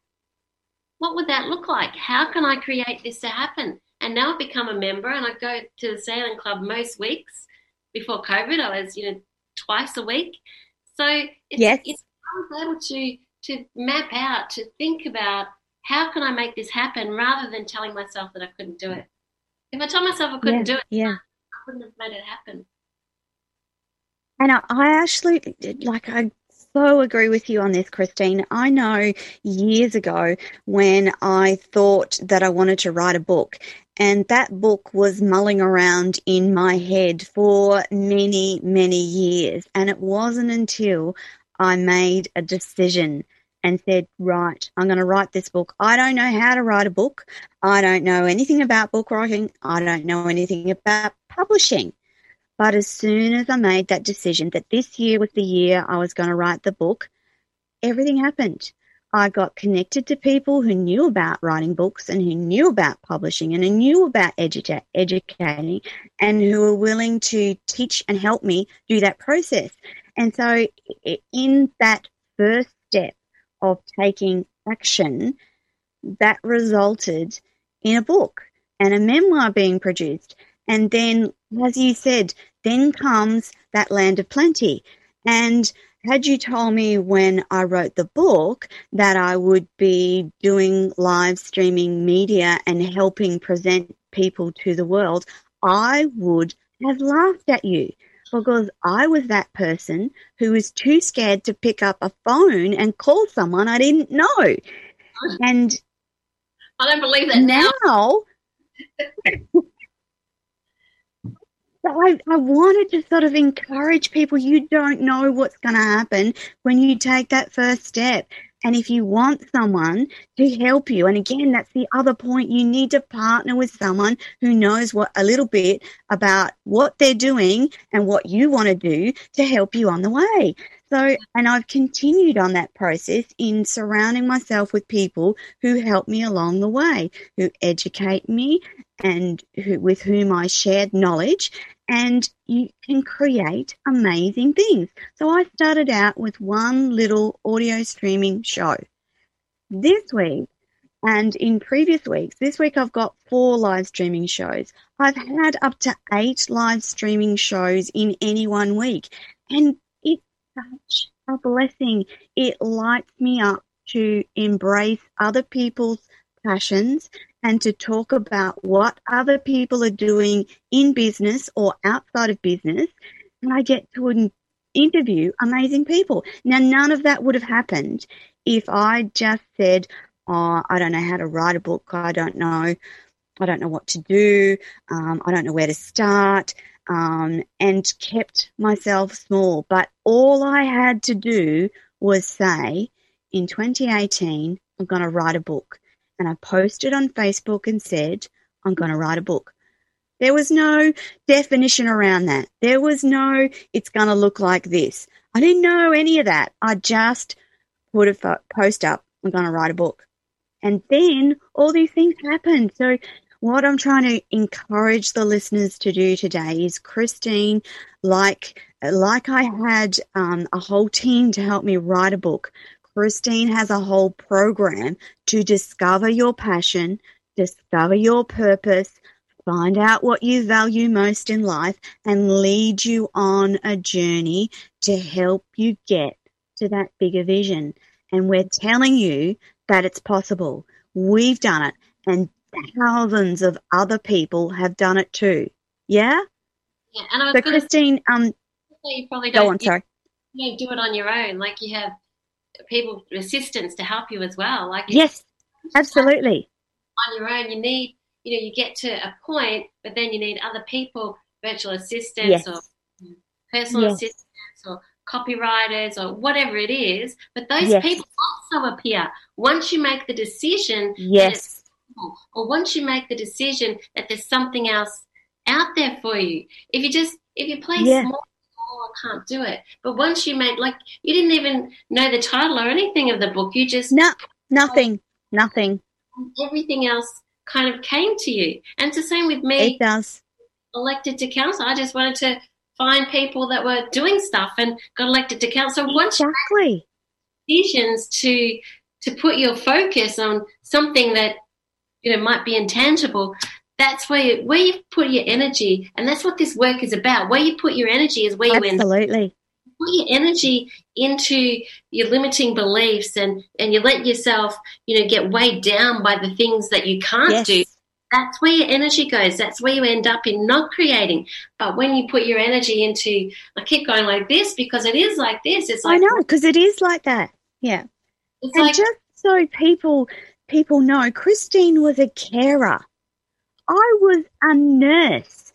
Speaker 2: What would that look like? How can I create this to happen? And now I've become a member and I go to the sailing club most weeks. Before COVID, I was, you know, twice a week. So it's,
Speaker 1: Yes.
Speaker 2: it's I was able to, to map out, to think about how can I make this happen rather than telling myself that I couldn't do it. If I told myself I couldn't
Speaker 1: Yeah.
Speaker 2: do it,
Speaker 1: Yeah.
Speaker 2: I wouldn't have made it happen.
Speaker 1: And I, I actually, like, I so agree with you on this, Christine. I know years ago when I thought that I wanted to write a book, and that book was mulling around in my head for many, many years. And it wasn't until I made a decision and said, right, I'm going to write this book. I don't know how to write a book. I don't know anything about book writing. I don't know anything about publishing. But as soon as I made that decision that this year was the year I was going to write the book, everything happened. I got connected to people who knew about writing books and who knew about publishing and who knew about edu- educating and who were willing to teach and help me do that process. And so in that first step of taking action, that resulted in a book and a memoir being produced. And then, as you said, then comes that Land of Plenty. And had you told me when I wrote the book that I would be doing live streaming media and helping present people to the world, I would have laughed at you, because I was that person who was too scared to pick up a phone and call someone I didn't know. And
Speaker 2: I don't believe that now.
Speaker 1: Now, I, I wanted to sort of encourage people. You don't know what's going to happen when you take that first step. And if you want someone to help you, and again, that's the other point, you need to partner with someone who knows what a little bit about what they're doing and what you want to do to help you on the way. So, and I've continued on that process in surrounding myself with people who help me along the way, who educate me and who, with whom I shared knowledge, and you can create amazing things. So I started out with one little audio streaming show. This week, and in previous weeks, this week I've got four live streaming shows. I've had up to eight live streaming shows in any one week, and it's such a blessing. It lights me up to embrace other people's passions and to talk about what other people are doing in business or outside of business. And I get to in- interview amazing people. Now, none of that would have happened if I just said, oh, I don't know how to write a book. I don't know. I don't know what to do. Um, I don't know where to start, um, and kept myself small. But all I had to do was say, in twenty eighteen, I'm going to write a book. And I posted on Facebook and said, I'm going to write a book. There was no definition around that. There was no, it's going to look like this. I didn't know any of that. I just put a fo- post up, I'm going to write a book. And then all these things happened. So what I'm trying to encourage the listeners to do today is, Christine, like, like I had um, a whole team to help me write a book, Christine has a whole program to discover your passion, discover your purpose, find out what you value most in life, and lead you on a journey to help you get to that bigger vision. And we're telling you that it's possible. We've done it, and thousands of other people have done it too. Yeah?
Speaker 2: Yeah, and I was
Speaker 1: so,
Speaker 2: gonna
Speaker 1: Christine, um,
Speaker 2: you probably
Speaker 1: go
Speaker 2: don't,
Speaker 1: on, sorry.
Speaker 2: You don't do it on your own. Like, you have people, assistants to help you as well. Like,
Speaker 1: yes, absolutely.
Speaker 2: On your own, you need, you know, you get to a point, but then you need other people, virtual assistants
Speaker 1: yes.
Speaker 2: or personal yes. assistants or copywriters or whatever it is. But those yes. people also appear once you make the decision.
Speaker 1: Yes.
Speaker 2: Or once you make the decision that there's something else out there for you. If you just, if you play yeah. small, oh, I can't do it. But once you made, like, you didn't even know the title or anything of the book. You just
Speaker 1: no, nothing, nothing.
Speaker 2: Everything else kind of came to you. And it's the same with me.
Speaker 1: It does.
Speaker 2: Elected to council. I just wanted to find people that were doing stuff and got elected to council. Once
Speaker 1: exactly.
Speaker 2: you make decisions to to put your focus on something that, you know, might be intangible, that's where you, where you put your energy, and that's what this work is about. Where you put your energy is where you end.
Speaker 1: Absolutely.
Speaker 2: Put your energy into your limiting beliefs, and, and you let yourself, you know, get weighed down by the things that you can't
Speaker 1: yes.
Speaker 2: do. That's where your energy goes. That's where you end up in not creating. But when you put your energy into, I keep going like this because it is like this. It's like,
Speaker 1: I know, because it is like that. Yeah.
Speaker 2: It's
Speaker 1: and
Speaker 2: like,
Speaker 1: just so people people know, Christine was a carer. I was a nurse.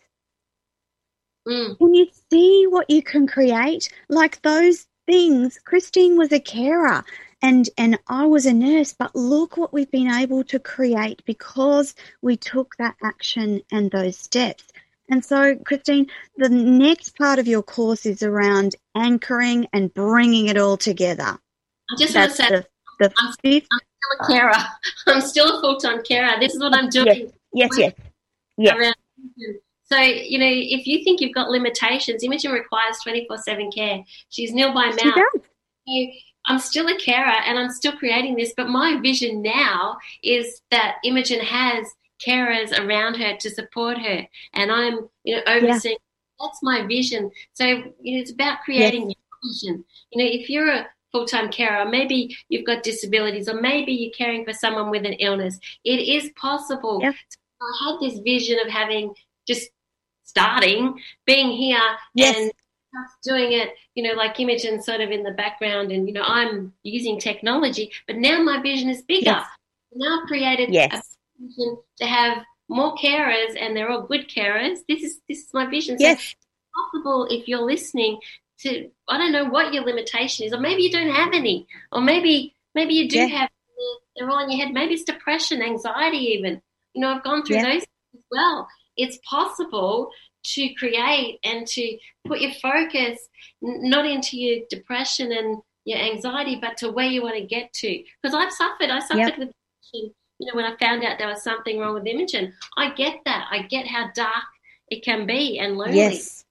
Speaker 2: Mm.
Speaker 1: Can you see what you can create? Like those things, Christine was a carer and, and I was a nurse, but look what we've been able to create because we took that action and those steps. And so, Christine, the next part of your course is around anchoring and bringing it all together.
Speaker 2: I just
Speaker 1: That's
Speaker 2: want to say,
Speaker 1: the The
Speaker 2: I'm,
Speaker 1: fifth.
Speaker 2: I'm still a carer. I'm still a full-time carer. This is what I'm doing.
Speaker 1: Yes, yes, yes. yes.
Speaker 2: Around So, you know, if you think you've got limitations, Imogen requires twenty-four seven care. She's nil by
Speaker 1: She
Speaker 2: mouth.
Speaker 1: does.
Speaker 2: You, I'm still a carer and I'm still creating this, but my vision now is that Imogen has carers around her to support her, and I'm, you know, overseeing. Yeah. That's my vision. So, you know, it's about creating yes. your vision. You know, if you're a full-time carer, maybe you've got disabilities, or maybe you're caring for someone with an illness, it is possible.
Speaker 1: Yeah.
Speaker 2: I had this vision of having just starting, being here
Speaker 1: yes.
Speaker 2: and doing it, you know, like Imogen sort of in the background, and, you know, I'm using technology, but now my vision is bigger.
Speaker 1: Yes.
Speaker 2: Now I've created
Speaker 1: yes.
Speaker 2: a vision to have more carers, and they're all good carers. This is this is my vision.
Speaker 1: Yes.
Speaker 2: So it's possible, if you're listening, to, I don't know what your limitation is, or maybe you don't have any, or maybe maybe you do yeah. have, they're all in your head. Maybe it's depression, anxiety even. You know, I've gone through yeah. those as well. It's possible to create and to put your focus not into your depression and your anxiety, but to where you want to get to. Because I've suffered. I suffered yep. with depression, you know, when I found out there was something wrong with Imogen. I get that. I get how dark it can be and lonely.
Speaker 1: Yes.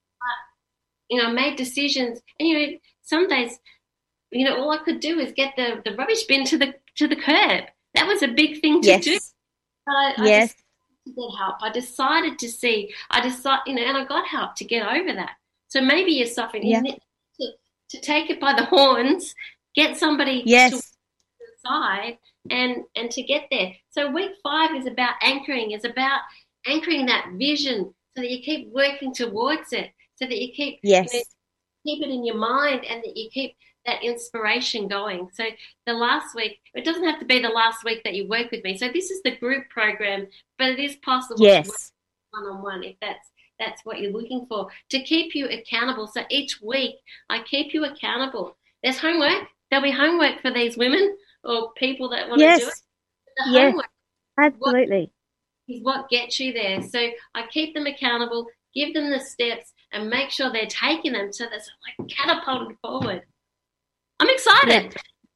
Speaker 2: But, you know, I made decisions. And, you know, some days, you know, all I could do is get the, the rubbish bin to the to the curb. That was a big thing to
Speaker 1: yes.
Speaker 2: do. But I, I
Speaker 1: yes.
Speaker 2: to get help. I decided to see, I decided, you know, and I got help to get over that. So maybe you're suffering.
Speaker 1: Yeah.
Speaker 2: You need to, to take it by the horns, get somebody
Speaker 1: yes.
Speaker 2: to the side and, and to get there. So week five is about anchoring, is about anchoring that vision so that you keep working towards it, so that you keep,
Speaker 1: yes.
Speaker 2: you know, keep it in your mind, and that you keep that inspiration going. So the last week, it doesn't have to be the last week that you work with me. So this is the group program, but it is possible
Speaker 1: yes.
Speaker 2: to work one-on-one if that's that's what you're looking for, to keep you accountable. So each week I keep you accountable. There's homework. There'll be homework for these women or people that want
Speaker 1: yes.
Speaker 2: to do it. The
Speaker 1: yes.
Speaker 2: homework
Speaker 1: absolutely
Speaker 2: is what gets you there. So I keep them accountable, give them the steps, and make sure they're taking them so that's like catapulted forward. I'm excited.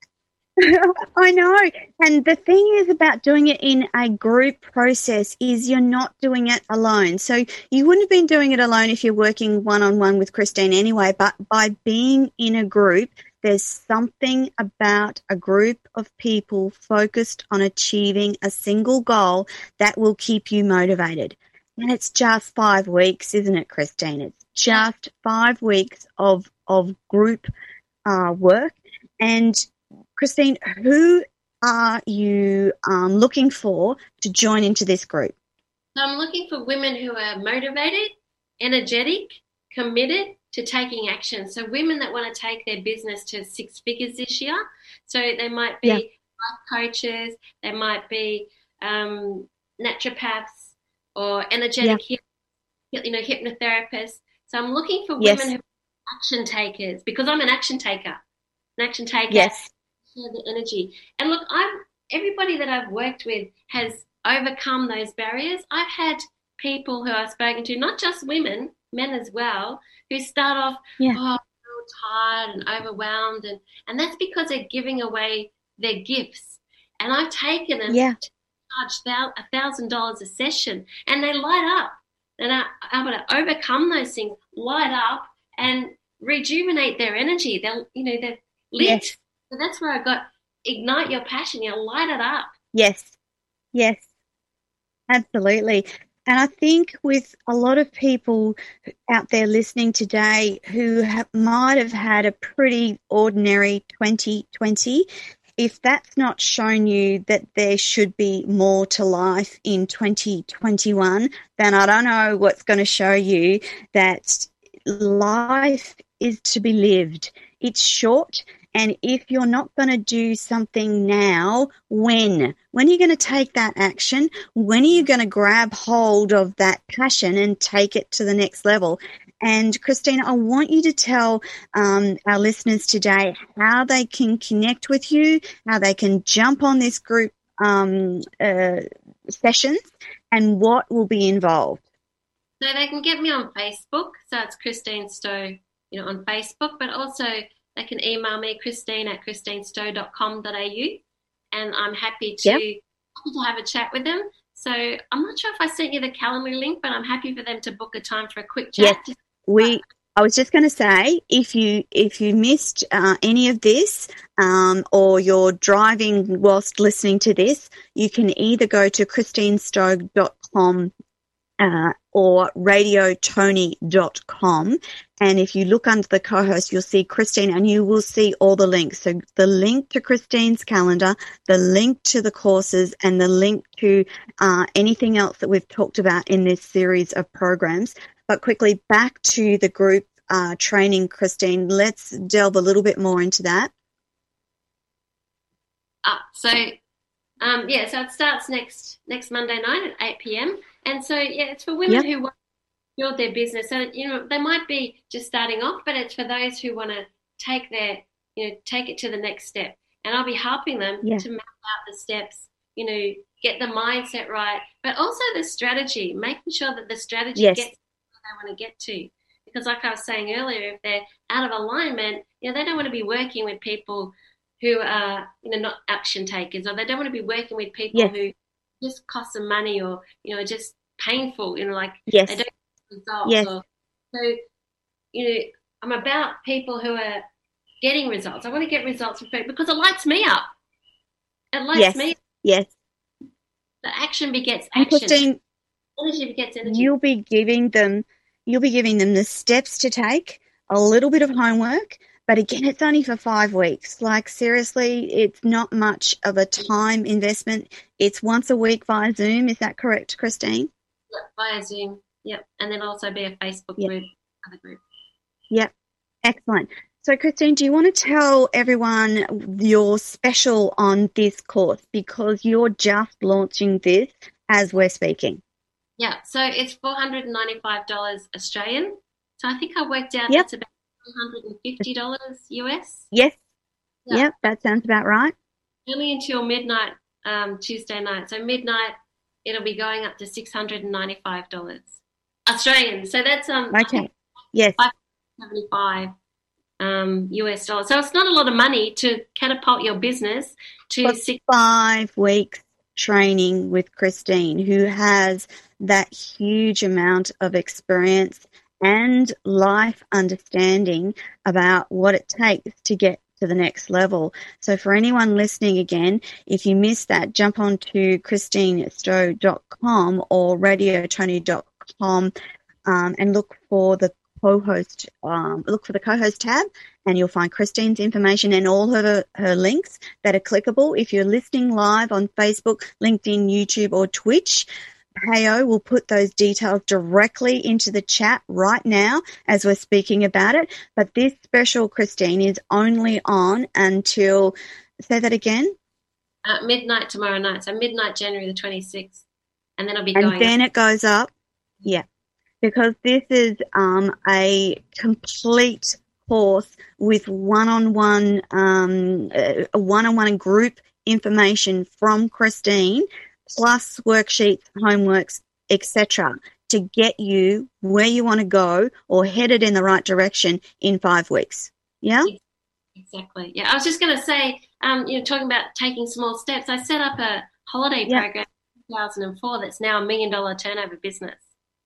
Speaker 1: Yeah. I know. And the thing is about doing it in a group process is you're not doing it alone. So you wouldn't have been doing it alone if you're working one-on-one with Christine anyway, but by being in a group, there's something about a group of people focused on achieving a single goal that will keep you motivated. And it's just five weeks, isn't it, Christine? It's just five weeks of, of group Uh, work. And Christine, who are you um, looking for to join into this group?
Speaker 2: So I'm looking for women who are motivated, energetic, committed to taking action. So women that want to take their business to six figures this year. So they might be
Speaker 1: yeah.
Speaker 2: life coaches, they might be um, naturopaths or energetic,
Speaker 1: yeah.
Speaker 2: you know, hypnotherapists. So I'm looking for
Speaker 1: yes.
Speaker 2: women who action takers, because I'm an action taker. An action taker.
Speaker 1: Yes.
Speaker 2: Share the energy. And look, I'm everybody that I've worked with has overcome those barriers. I've had people who I've spoken to, not just women, men as well, who start off,
Speaker 1: yeah.
Speaker 2: oh, I'm so tired and overwhelmed, and, and that's because they're giving away their gifts. And I've taken them
Speaker 1: yeah.
Speaker 2: to charge a thousand dollars a session, and they light up. And I'm able to overcome those things, light up, and rejuvenate their energy. They'll, you know, they're lit.
Speaker 1: Yes.
Speaker 2: So that's where I got ignite your passion. You know, light it up.
Speaker 1: Yes. Yes. Absolutely. And I think with a lot of people out there listening today who have, might have had a pretty ordinary twenty twenty, if that's not shown you that there should be more to life in twenty twenty-one, then I don't know what's going to show you that life is to be lived. It's short, and if you're not going to do something now, when? When are you going to take that action? When are you going to grab hold of that passion and take it to the next level? And Christina, I want you to tell um, our listeners today how they can connect with you, how they can jump on this group um, uh, sessions, and what will be involved.
Speaker 2: So they can get me on Facebook. So it's Christine Stowe, you know, on Facebook, but also they can email me, Christine at christine stowe dot com dot a u, and I'm happy to,
Speaker 1: Yep.
Speaker 2: happy to have a chat with them. So I'm not sure if I sent you the Calendly link, but I'm happy for them to book a time for a quick chat.
Speaker 1: Yes, we. I was just going to say, if you if you missed uh, any of this, um, or you're driving whilst listening to this, you can either go to christine stowe dot com uh, or radio tony dot com, and if you look under the co-host, you'll see Christine, and you will see all the links. So the link to Christine's calendar, the link to the courses, and the link to uh, anything else that we've talked about in this series of programs. But quickly back to the group uh, training, Christine. Let's delve a little bit more into that.
Speaker 2: Uh, so, um, yeah, so it starts next next Monday night at eight p.m. And so, yeah, it's for women
Speaker 1: Yep.
Speaker 2: who want to build their business. So, you know, they might be just starting off, but it's for those who want to take their, you know, take it to the next step. And I'll be helping them
Speaker 1: Yeah.
Speaker 2: to map out the steps, you know, get the mindset right, but also the strategy, making sure that the strategy
Speaker 1: Yes.
Speaker 2: gets they want to get to. Because like I was saying earlier, if they're out of alignment, you know, they don't want to be working with people who are, you know, not action takers, or they don't want to be working with people
Speaker 1: Yes.
Speaker 2: who just cost them money, or, you know, just painful, you know, like
Speaker 1: Yes.
Speaker 2: they don't get results.
Speaker 1: Yes.
Speaker 2: Or, so, you know, I'm about people who are getting results. I want to get results from people because it lights me up. It lights
Speaker 1: Yes.
Speaker 2: me up.
Speaker 1: Yes.
Speaker 2: The action begets
Speaker 1: And
Speaker 2: action.
Speaker 1: Christine,
Speaker 2: Energy begets energy.
Speaker 1: you'll be giving them you'll be giving them the steps to take, a little bit of homework, but again, it's only for five weeks. Like, seriously, it's not much of a time investment. It's once a week via Zoom. Is that correct, Christine?
Speaker 2: Yep, via Zoom. Yep. And then also be a Facebook
Speaker 1: Yep.
Speaker 2: group, other group.
Speaker 1: Yep. Excellent. So, Christine, do you want to tell everyone your special on this course, because you're just launching this as we're speaking?
Speaker 2: Yeah, so it's four hundred ninety-five dollars Australian. So I think I worked out
Speaker 1: Yep.
Speaker 2: that's about three hundred fifty dollars U S.
Speaker 1: Yes.
Speaker 2: Yeah.
Speaker 1: Yep, that sounds about right.
Speaker 2: Only until midnight um, Tuesday night. So midnight, it'll be going up to six hundred ninety-five dollars Australian. So that's um
Speaker 1: Okay. Yes.
Speaker 2: five hundred seventy-five um, U S dollars. So it's not a lot of money to catapult your business to
Speaker 1: For
Speaker 2: six.
Speaker 1: five weeks training with Christine, who has that huge amount of experience and life understanding about what it takes to get to the next level. So for anyone listening again, if you missed that, jump on to christine stowe dot com or radio tony dot com um, and look for the co-host, um, look for the co-host tab, and you'll find Christine's information and all her, her links that are clickable. If you're listening live on Facebook, LinkedIn, YouTube, or Twitch, Heyo will put those details directly into the chat right now as we're speaking about it. But this special, Christine, is only on until, say that again?
Speaker 2: Uh, midnight tomorrow night. So midnight January the twenty-sixth. And then I'll be
Speaker 1: And
Speaker 2: going
Speaker 1: then
Speaker 2: up.
Speaker 1: it goes up. Yeah. Because this is um, a complete course with one-on-one, um, uh, one-on-one group information from Christine, plus worksheets, homeworks, et cetera, to get you where you want to go or headed in the right direction in five weeks. Yeah?
Speaker 2: Exactly. Yeah, I was just going to say, um, you know, talking about taking small steps, I set up a holiday
Speaker 1: Yeah.
Speaker 2: program in two thousand four that's now a million dollar turnover business.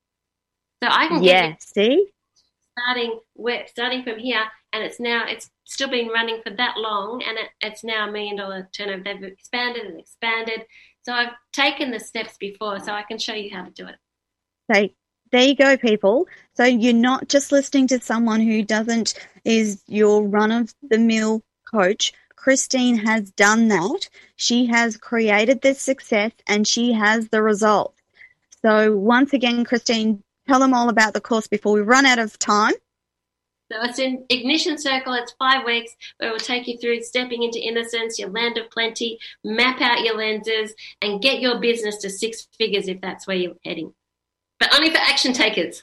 Speaker 2: So I can
Speaker 1: Yeah,
Speaker 2: get you
Speaker 1: see?
Speaker 2: starting where, starting from here, and it's now it's still been running for that long, and it, it's now a million dollar turnover. They've expanded and expanded. So I've taken the steps before, so I can show you how to do it.
Speaker 1: So there you go, people. So you're not just listening to someone who doesn't, is your run-of-the-mill coach. Christine has done that. She has created this success, and she has the results. So once again, Christine, tell them all about the course before we run out of time.
Speaker 2: So it's in Ignition Circle. It's five weeks where we'll take you through stepping into innocence, your land of plenty, map out your lenses, and get your business to six figures if that's where you're heading. But only for action takers.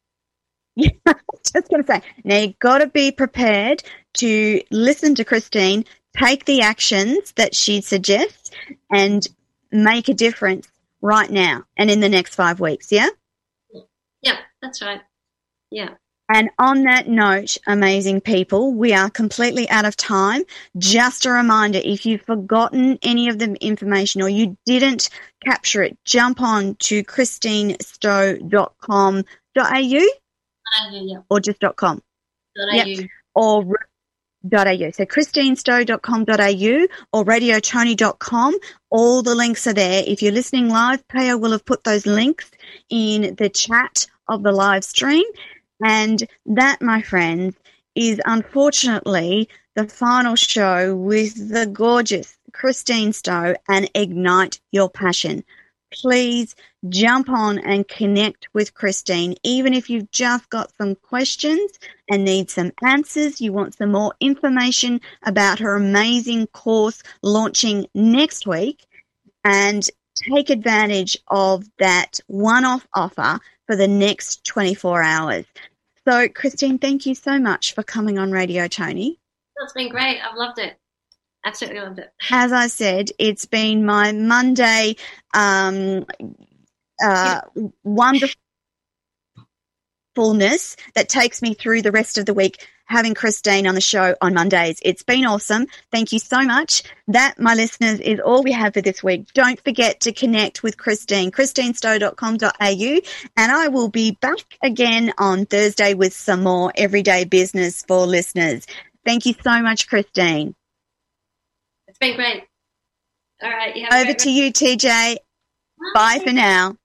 Speaker 1: Yeah, just going to say, now you've got to be prepared to listen to Christine, take the actions that she suggests, and make a difference right now and in the next five weeks, yeah?
Speaker 2: Yeah, that's right. Yeah.
Speaker 1: And on that note, amazing people, we are completely out of time. Just a reminder, if you've forgotten any of the information or you didn't capture it, jump on to christine stowe dot com dot a u
Speaker 2: Yeah.
Speaker 1: or just .com.
Speaker 2: Yep.
Speaker 1: Yep. Or .au. So christine stowe dot com dot a u or radio tony dot com. All the links are there. If you're listening live, Peo will have put those links in the chat of the live stream. And that, my friends, is unfortunately the final show with the gorgeous Christine Stowe and Ignite Your Passion. Please jump on and connect with Christine. Even if you've just got some questions and need some answers, you want some more information about her amazing course launching next week, and take advantage of that one-off offer for the next twenty-four hours. So, Christine, thank you so much for coming on Radio Tony.
Speaker 2: It's been great. I've loved it. Absolutely loved it.
Speaker 1: As I said, it's been my Monday um, uh, wonderfulness that takes me through the rest of the week, having Christine on the show on Mondays. It's been awesome. Thank you so much. That, my listeners, is all we have for this week. Don't forget to connect with Christine, christine stowe dot com dot a u, and I will be back again on Thursday with some more everyday business for listeners. Thank you so much, Christine.
Speaker 2: It's been great. All right. You have
Speaker 1: Over to you, T J. Bye, Bye for now.